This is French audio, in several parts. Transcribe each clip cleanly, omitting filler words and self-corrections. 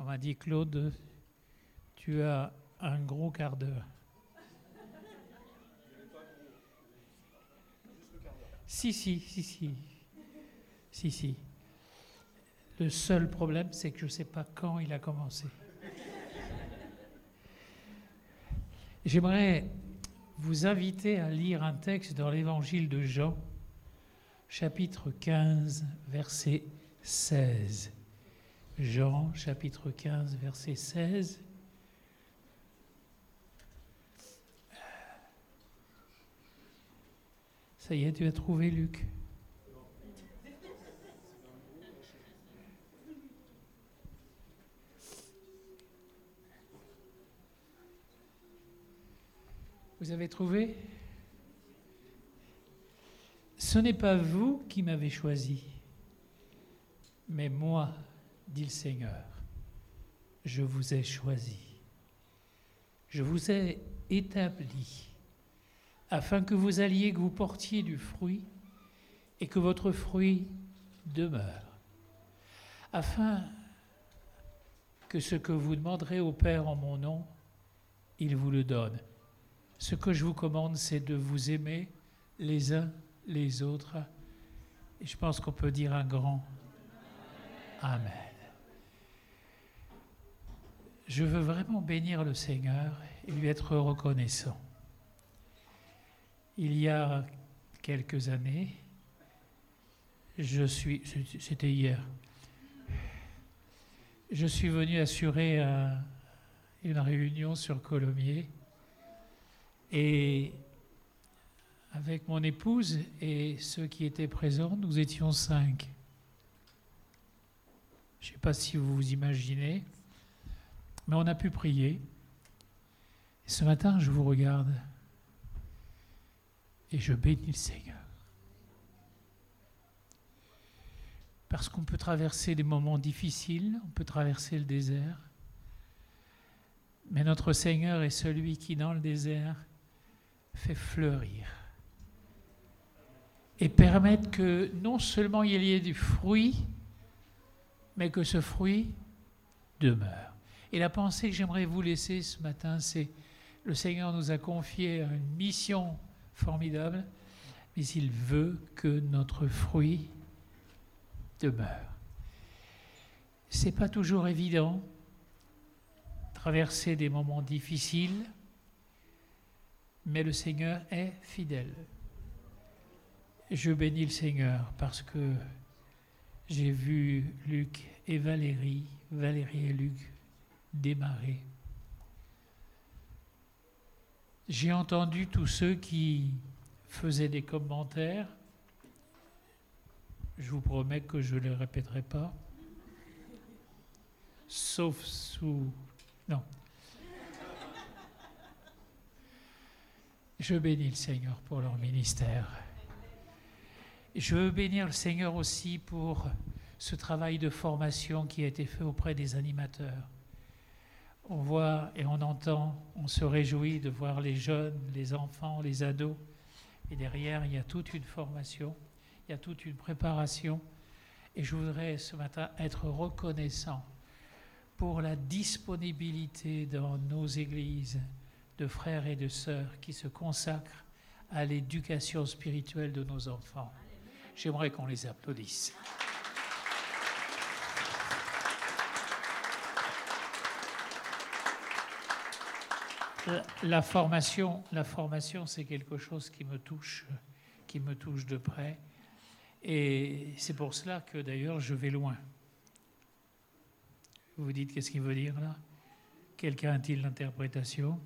On m'a dit, Claude, tu as un gros quart d'heure. Si. Le seul problème, c'est que je ne sais pas quand il a commencé. J'aimerais vous inviter à lire un texte dans l'Évangile de Jean, chapitre 15, verset 16. Jean, chapitre 15, verset 16. Ça y est, tu as trouvé, Luc? Vous avez trouvé? Ce n'est pas vous qui m'avez choisi, mais moi, dit le Seigneur, je vous ai choisi. Je vous ai établi afin que vous alliez, que vous portiez du fruit et que votre fruit demeure, afin que ce que vous demanderez au Père en mon nom, il vous le donne. Ce que je vous commande, c'est de vous aimer les uns les autres. Et je pense qu'on peut dire un grand Amen. Je veux vraiment bénir le Seigneur et lui être reconnaissant. Il y a quelques années, c'était hier, je suis venu assurer une réunion sur Colomiers et avec mon épouse et ceux qui étaient présents, nous étions 5. Je ne sais pas si vous vous imaginez, mais on a pu prier. Et ce matin, je vous regarde et je bénis le Seigneur. Parce qu'on peut traverser des moments difficiles, on peut traverser le désert, mais notre Seigneur est celui qui, dans le désert, fait fleurir et permettre que non seulement il y ait du fruit, mais que ce fruit demeure. Et la pensée que j'aimerais vous laisser ce matin, c'est le Seigneur nous a confié une mission formidable, mais il veut que notre fruit demeure. C'est pas toujours évident traverser des moments difficiles, mais le Seigneur est fidèle. Je bénis le Seigneur parce que j'ai vu Luc et Valérie et Luc démarrer. J'ai entendu tous ceux qui faisaient des commentaires. Je vous promets que je ne les répéterai pas. Sauf sous... Non. Je bénis le Seigneur pour leur ministère. Je veux bénir le Seigneur aussi pour ce travail de formation qui a été fait auprès des animateurs. On voit et on entend, on se réjouit de voir les jeunes, les enfants, les ados. Et derrière, il y a toute une formation, il y a toute une préparation. Et je voudrais ce matin être reconnaissant pour la disponibilité dans nos églises de frères et de sœurs qui se consacrent à l'éducation spirituelle de nos enfants. J'aimerais qu'on les applaudisse. La formation, c'est quelque chose qui me touche de près. Et c'est pour cela que d'ailleurs je vais loin. Vous vous dites qu'est-ce qu'il veut dire là? Quelqu'un a-t-il l'interprétation?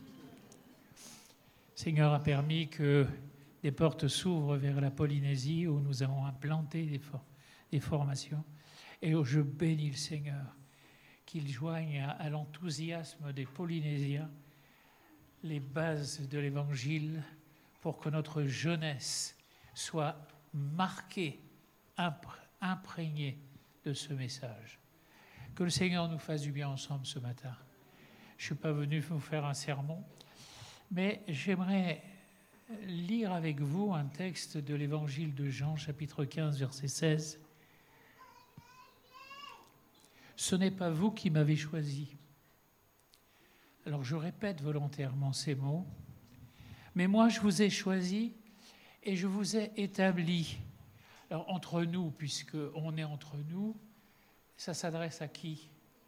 Le Seigneur a permis que des portes s'ouvrent vers la Polynésie où nous avons implanté des formations. Et où je bénis le Seigneur qu'il joigne à l'enthousiasme des Polynésiens les bases de l'Évangile pour que notre jeunesse soit marquée, imprégnée de ce message. Que le Seigneur nous fasse du bien ensemble ce matin. Je ne suis pas venu vous faire un sermon, mais j'aimerais lire avec vous un texte de l'Évangile de Jean, chapitre 15, verset 16. ce n'est pas vous qui m'avez choisi. Alors je répète volontairement ces mots. Mais moi, je vous ai choisi et je vous ai établi. Alors entre nous, puisqu'on est entre nous, ça s'adresse à qui?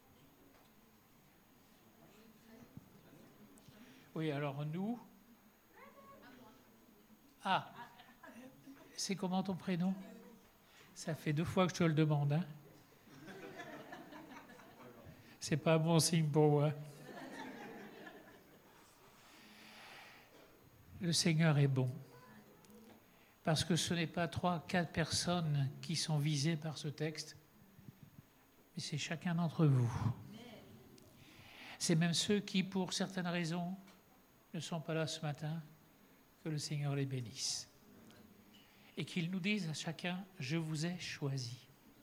Oui, alors nous. Ah, c'est comment ton prénom? Ça fait 2 fois que je te le demande. Hein? C'est pas un bon signe pour moi. Le Seigneur est bon. Parce que ce n'est pas 3, 4 personnes qui sont visées par ce texte, mais c'est chacun d'entre vous. C'est même ceux qui, pour certaines raisons, ne sont pas là ce matin, que le Seigneur les bénisse. Et qu'il nous dise à chacun, je vous ai choisi.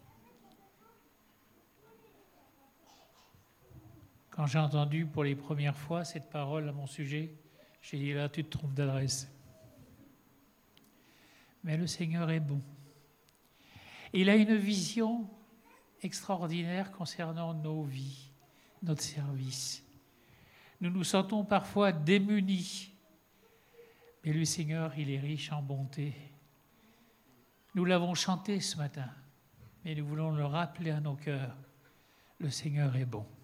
Quand j'ai entendu pour les premières fois cette parole à mon sujet, j'ai dit là, tu te trompes d'adresse. Mais le Seigneur est bon. Il a une vision extraordinaire concernant nos vies, notre service. Nous nous sentons parfois démunis, mais le Seigneur, il est riche en bonté. Nous l'avons chanté ce matin, mais nous voulons le rappeler à nos cœurs. Le Seigneur est bon.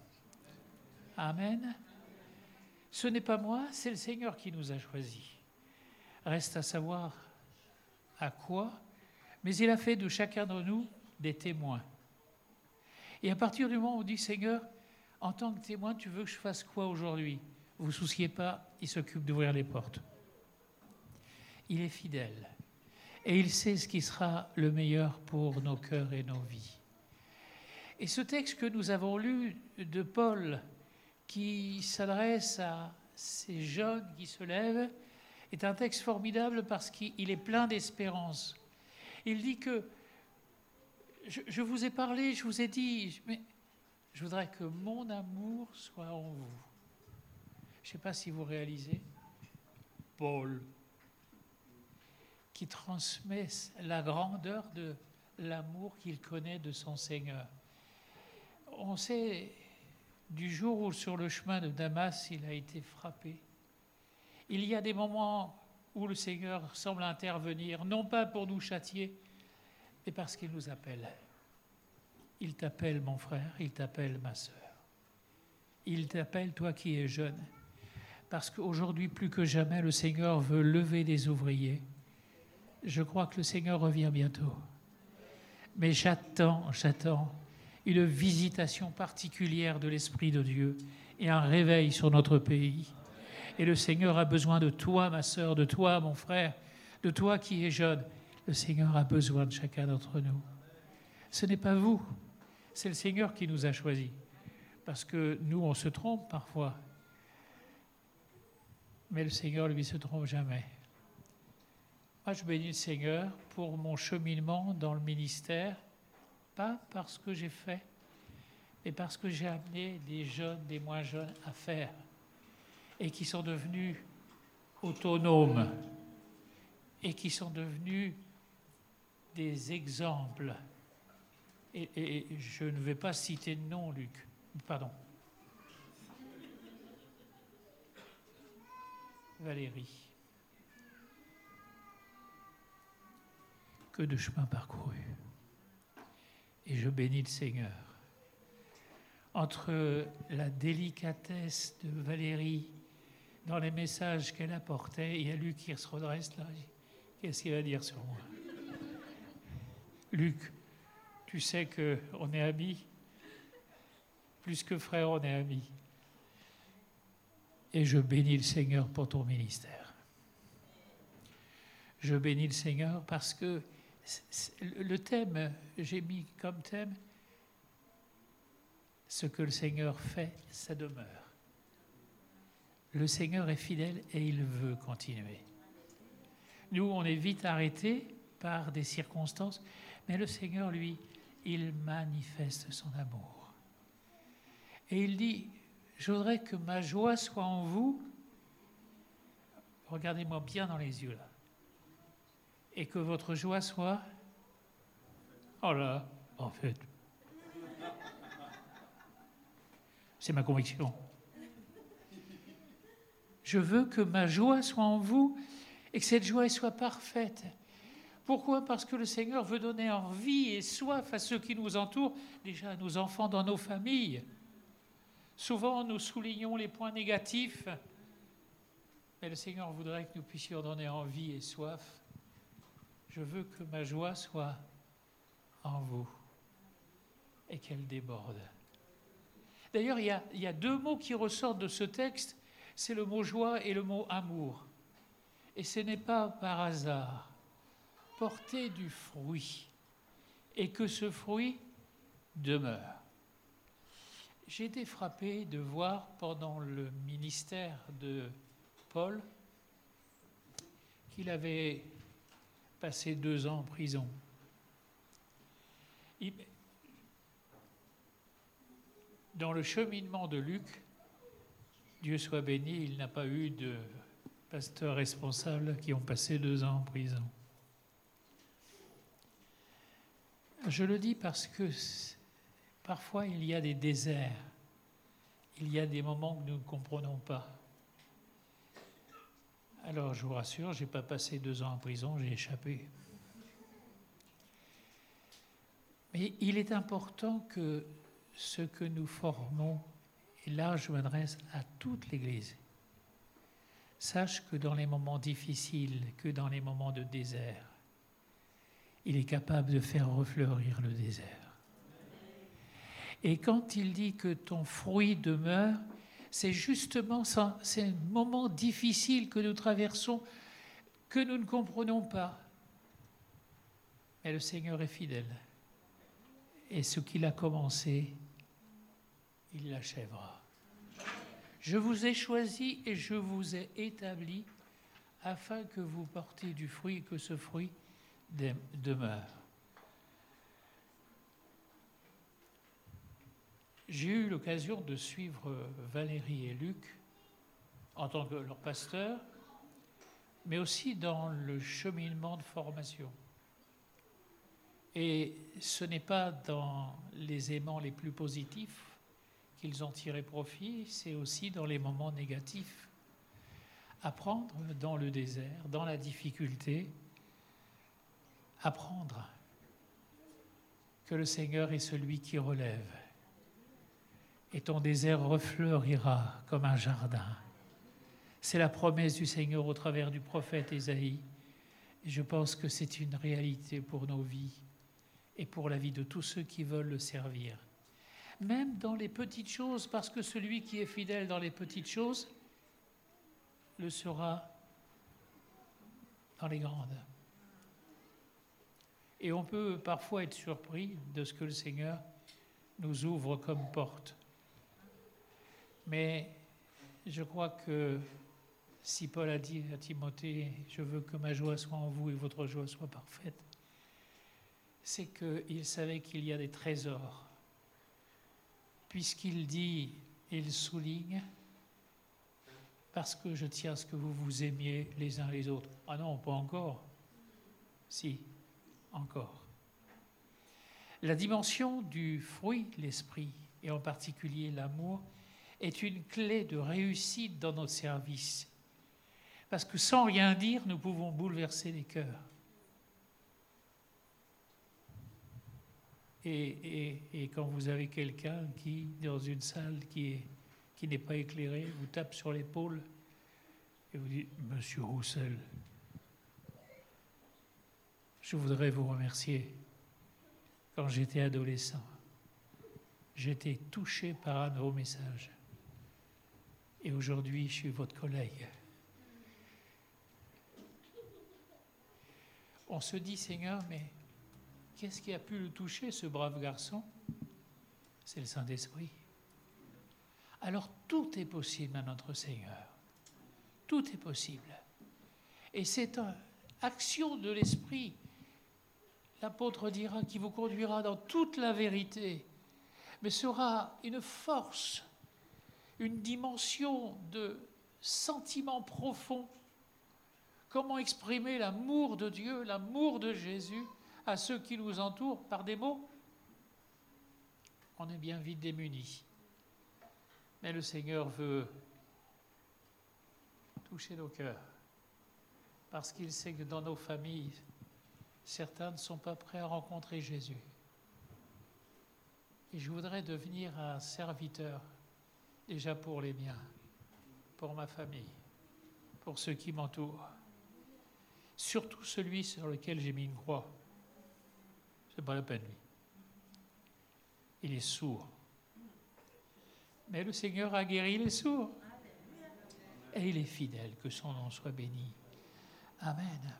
Amen. Ce n'est pas moi, c'est le Seigneur qui nous a choisis. Reste à savoir à quoi, mais il a fait de chacun de nous des témoins. Et à partir du moment où on dit, Seigneur, en tant que témoin, tu veux que je fasse quoi aujourd'hui? Vous ne vous souciez pas, il s'occupe d'ouvrir les portes. Il est fidèle. Et il sait ce qui sera le meilleur pour nos cœurs et nos vies. Et ce texte que nous avons lu de Paul, qui s'adresse à ces jeunes qui se lèvent, est un texte formidable parce qu'il est plein d'espérance. Il dit que, je vous ai parlé, je vous ai dit, mais je voudrais que mon amour soit en vous. Je ne sais pas si vous réalisez, Paul, qui transmet la grandeur de l'amour qu'il connaît de son Seigneur. On sait, du jour où sur le chemin de Damas, il a été frappé, il y a des moments où le Seigneur semble intervenir, non pas pour nous châtier, mais parce qu'il nous appelle. Il t'appelle, mon frère, il t'appelle, ma sœur. Il t'appelle, toi qui es jeune, parce qu'aujourd'hui, plus que jamais, le Seigneur veut lever des ouvriers. Je crois que le Seigneur revient bientôt. Mais j'attends une visitation particulière de l'Esprit de Dieu et un réveil sur notre pays. Et le Seigneur a besoin de toi, ma sœur, de toi, mon frère, de toi qui es jeune. Le Seigneur a besoin de chacun d'entre nous. Ce n'est pas vous, c'est le Seigneur qui nous a choisis. Parce que nous, on se trompe parfois. Mais le Seigneur, lui, se trompe jamais. Moi, je bénis le Seigneur pour mon cheminement dans le ministère, pas parce que j'ai fait, mais parce que j'ai amené des jeunes, des moins jeunes à faire, et qui sont devenus autonomes, et qui sont devenus des exemples. Et je ne vais pas citer de nom, Luc. Pardon. Valérie. Que de chemin parcouru. Et je bénis le Seigneur. Entre la délicatesse de Valérie dans les messages qu'elle apportait, il y a Luc qui se redresse là. Qu'est-ce qu'il va dire sur moi? Luc, tu sais qu'on est amis. Plus que frères, on est amis. Et je bénis le Seigneur pour ton ministère. Je bénis le Seigneur parce que le thème, j'ai mis comme thème, ce que le Seigneur fait, ça demeure. Le Seigneur est fidèle et il veut continuer. Nous, on est vite arrêtés par des circonstances, mais le Seigneur, lui, il manifeste son amour. Et il dit, je voudrais que ma joie soit en vous. Regardez-moi bien dans les yeux, là. Et que votre joie soit... Oh là, en fait. C'est ma conviction. Je veux que ma joie soit en vous et que cette joie soit parfaite. Pourquoi ? Parce que le Seigneur veut donner envie et soif à ceux qui nous entourent, déjà à nos enfants dans nos familles. Souvent, nous soulignons les points négatifs, mais le Seigneur voudrait que nous puissions donner envie et soif. Je veux que ma joie soit en vous et qu'elle déborde. D'ailleurs, il y a deux mots qui ressortent de ce texte, c'est le mot joie et le mot amour. Et ce n'est pas par hasard. Porter du fruit et que ce fruit demeure. J'ai été frappé de voir pendant le ministère de Paul qu'il avait passé 2 ans en prison. Dans le cheminement de Luc, Dieu soit béni, il n'a pas eu de pasteurs responsables qui ont passé 2 ans en prison. Je le dis parce que parfois il y a des déserts, il y a des moments que nous ne comprenons pas. Alors je vous rassure, je n'ai pas passé 2 ans en prison, j'ai échappé. Mais il est important que ce que nous formons, et là je m'adresse à toute l'Église, sache que dans les moments difficiles, que dans les moments de désert, il est capable de faire refleurir le désert. Et quand il dit que ton fruit demeure, c'est justement ça, c'est un moment difficile que nous traversons, que nous ne comprenons pas. Mais le Seigneur est fidèle. Et ce qu'il a commencé, il l'achèvera. Je vous ai choisi et je vous ai établi afin que vous portiez du fruit et que ce fruit demeure. J'ai eu l'occasion de suivre Valérie et Luc en tant que leur pasteur, mais aussi dans le cheminement de formation. Et ce n'est pas dans les aimants les plus positifs qu'ils ont tiré profit, c'est aussi dans les moments négatifs. Apprendre dans le désert, dans la difficulté, apprendre que le Seigneur est celui qui relève. Et ton désert refleurira comme un jardin. C'est la promesse du Seigneur au travers du prophète Ésaïe. Et je pense que c'est une réalité pour nos vies et pour la vie de tous ceux qui veulent le servir. Même dans les petites choses, parce que celui qui est fidèle dans les petites choses le sera dans les grandes. Et on peut parfois être surpris de ce que le Seigneur nous ouvre comme porte. Mais je crois que si Paul a dit à Timothée « Je veux que ma joie soit en vous et votre joie soit parfaite », c'est qu'il savait qu'il y a des trésors. Puisqu'il dit, il souligne, parce que je tiens à ce que vous vous aimiez les uns les autres. Ah non, pas encore. Si, encore. La dimension du fruit, l'esprit, et en particulier l'amour, est une clé de réussite dans notre service. Parce que sans rien dire, nous pouvons bouleverser les cœurs. Et quand vous avez quelqu'un qui, dans une salle qui n'est pas éclairée, vous tape sur l'épaule et vous dit « Monsieur Roussel, je voudrais vous remercier. Quand j'étais adolescent, j'étais touché par un de vos messages. Et aujourd'hui, je suis votre collègue. » On se dit « Seigneur, mais qu'est-ce qui a pu le toucher, ce brave garçon ?» C'est le Saint-Esprit. Alors tout est possible à notre Seigneur. Tout est possible. Et c'est une action de l'Esprit, l'apôtre dira, qui vous conduira dans toute la vérité, mais sera une force, une dimension de sentiment profond. Comment exprimer l'amour de Dieu, l'amour de Jésus à ceux qui nous entourent par des mots? On est bien vite démunis. Mais le Seigneur veut toucher nos cœurs, parce qu'il sait que dans nos familles, certains ne sont pas prêts à rencontrer Jésus. Et je voudrais devenir un serviteur, déjà pour les miens, pour ma famille, pour ceux qui m'entourent. Surtout celui sur lequel j'ai mis une croix. C'est pas la peine, lui. Il est sourd. Mais le Seigneur a guéri les sourds. Et il est fidèle, que son nom soit béni. Amen.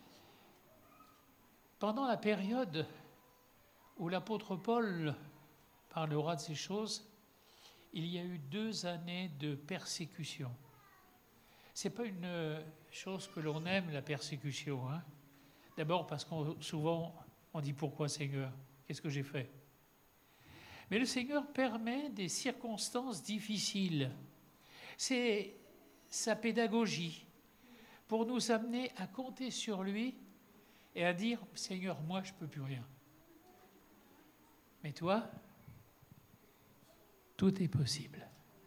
Pendant la période où l'apôtre Paul parlera de ces choses, il y a eu 2 années de persécution. Ce n'est pas une chose que l'on aime, la persécution. Hein. D'abord parce qu'on souvent on dit « Pourquoi Seigneur? Qu'est-ce que j'ai fait ?» Mais le Seigneur permet des circonstances difficiles. C'est sa pédagogie pour nous amener à compter sur lui et à dire « Seigneur, moi, je ne peux plus rien. Mais toi, tout est possible.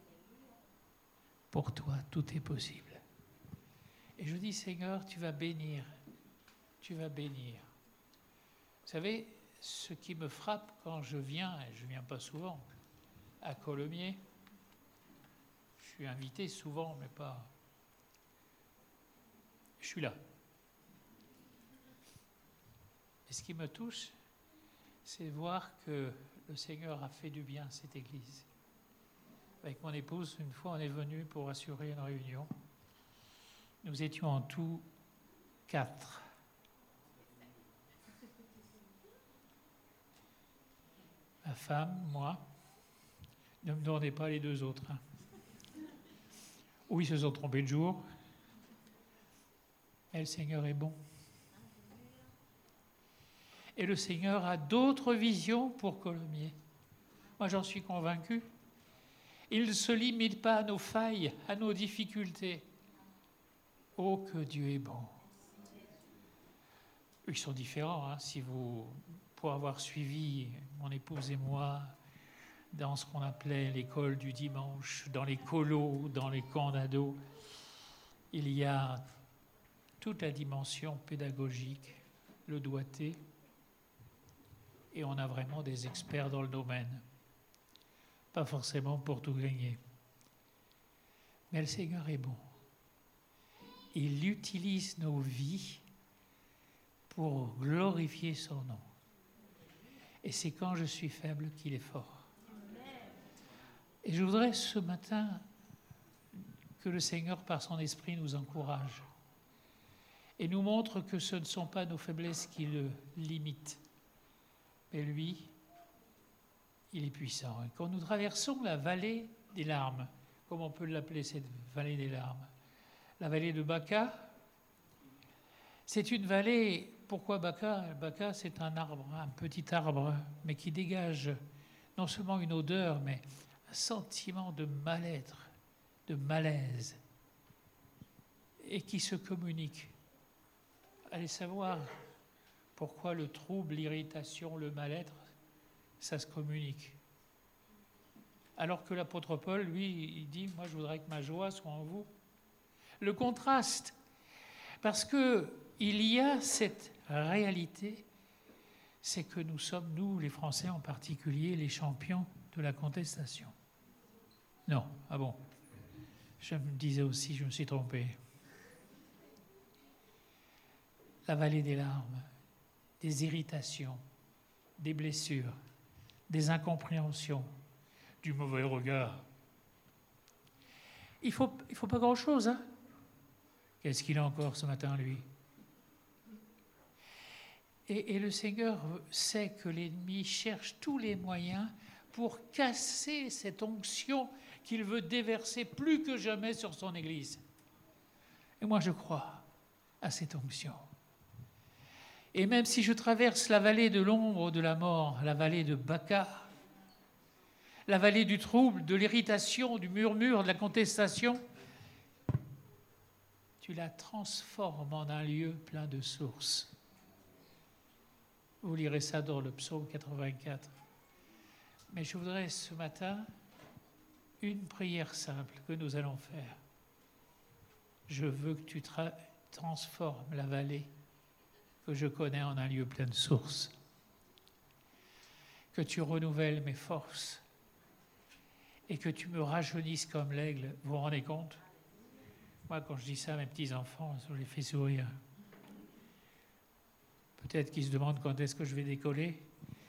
Pour toi, tout est possible. » Et je dis « Seigneur, tu vas bénir. Tu vas bénir. » Vous savez, ce qui me frappe quand je viens, et je ne viens pas souvent, à Colomiers, je suis invité souvent, mais pas... Je suis là. Et ce qui me touche, c'est de voir que le Seigneur a fait du bien à cette église. Avec mon épouse, une fois, on est venu pour assurer une réunion. Nous étions en tout 4. Ma femme, moi, ne me demandez pas les 2 autres. Hein. Ou ils se sont trompés de jour. Mais le Seigneur est bon. Et le Seigneur a d'autres visions pour Colomiers. Moi, j'en suis convaincu. Il ne se limite pas à nos failles, à nos difficultés. Oh, que Dieu est bon. Ils sont différents, hein, si vous... Pour avoir suivi, mon épouse et moi, dans ce qu'on appelait l'école du dimanche, dans les colos, dans les camps d'ados, il y a toute la dimension pédagogique, le doigté, et on a vraiment des experts dans le domaine. Pas forcément pour tout gagner. Mais le Seigneur est bon. Il utilise nos vies pour glorifier son nom. Et c'est quand je suis faible qu'il est fort. Et je voudrais ce matin que le Seigneur, par son esprit, nous encourage et nous montre que ce ne sont pas nos faiblesses qui le limitent, mais lui, il est puissant. Et quand nous traversons la vallée des larmes, comme on peut l'appeler cette vallée des larmes, la vallée de Baca, c'est une vallée... Pourquoi Baca? Baca, c'est un arbre, un petit arbre, mais qui dégage non seulement une odeur, mais un sentiment de mal-être, de malaise, et qui se communique. Allez savoir pourquoi le trouble, l'irritation, le mal-être, ça se communique. Alors que l'apôtre Paul, lui, il dit « Moi, je voudrais que ma joie soit en vous. » Le contraste, parce qu'il y a cette réalité, c'est que nous sommes, nous, les Français en particulier, les champions de la contestation. Non, ah bon, je me disais aussi, je me suis trompé. La vallée des larmes, des irritations, des blessures, des incompréhensions, du mauvais regard. Il faut pas grand-chose, hein? Qu'est-ce qu'il a encore ce matin, lui? Et le Seigneur sait que l'ennemi cherche tous les moyens pour casser cette onction qu'il veut déverser plus que jamais sur son Église. Et moi, je crois à cette onction. Et même si je traverse la vallée de l'ombre de la mort, la vallée de Baca, la vallée du trouble, de l'irritation, du murmure, de la contestation, tu la transformes en un lieu plein de sources. Vous lirez ça dans le psaume 84. Mais je voudrais ce matin une prière simple que nous allons faire. Je veux que tu transformes la vallée que je connais en un lieu plein de sources. Que tu renouvelles mes forces et que tu me rajeunisses comme l'aigle. Vous vous rendez compte? Moi, quand je dis ça à mes petits-enfants, je les fais sourire. Peut-être qu'ils se demandent quand est-ce que je vais décoller.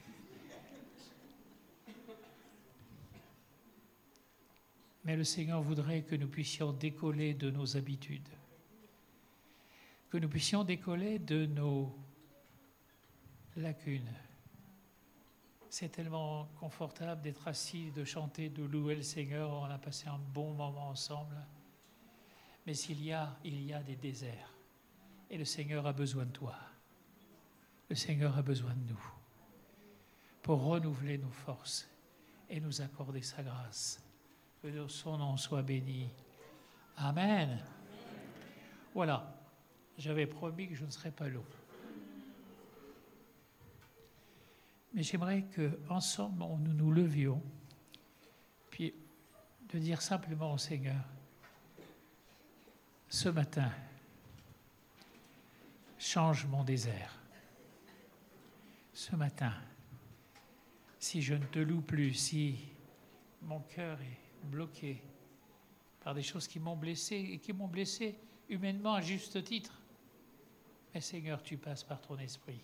Mais le Seigneur voudrait que nous puissions décoller de nos habitudes, que nous puissions décoller de nos lacunes. C'est tellement confortable d'être assis, de chanter, de louer le Seigneur. On a passé un bon moment ensemble. Mais il y a des déserts. Et le Seigneur a besoin de toi. Le Seigneur a besoin de nous pour renouveler nos forces et nous accorder sa grâce. Que son nom soit béni. Amen. Voilà. J'avais promis que je ne serais pas long. Mais j'aimerais qu'ensemble, nous nous levions, puis de dire simplement au Seigneur, ce matin, change mon désert. Ce matin, si je ne te loue plus, si mon cœur est bloqué par des choses qui m'ont blessé et qui m'ont blessé humainement à juste titre, mais Seigneur, tu passes par ton esprit.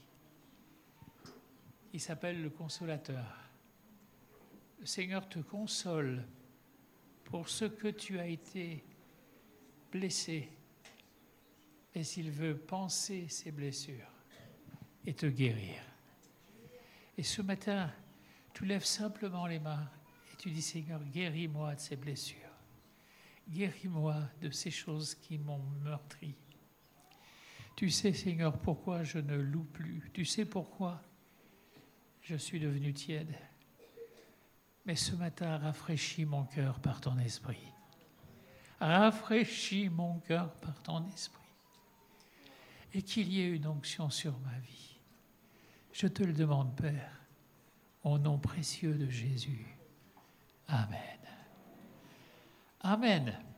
Il s'appelle le consolateur. Le Seigneur te console pour ce que tu as été blessé, et s'il veut panser ces blessures et te guérir. Et ce matin, tu lèves simplement les mains et tu dis, Seigneur, guéris-moi de ces blessures. Guéris-moi de ces choses qui m'ont meurtri. Tu sais, Seigneur, pourquoi je ne loue plus. Tu sais pourquoi je suis devenu tiède. Mais ce matin, rafraîchis mon cœur par ton esprit. Rafraîchis mon cœur par ton esprit. Et qu'il y ait une onction sur ma vie. Je te le demande, Père, au nom précieux de Jésus. Amen. Amen.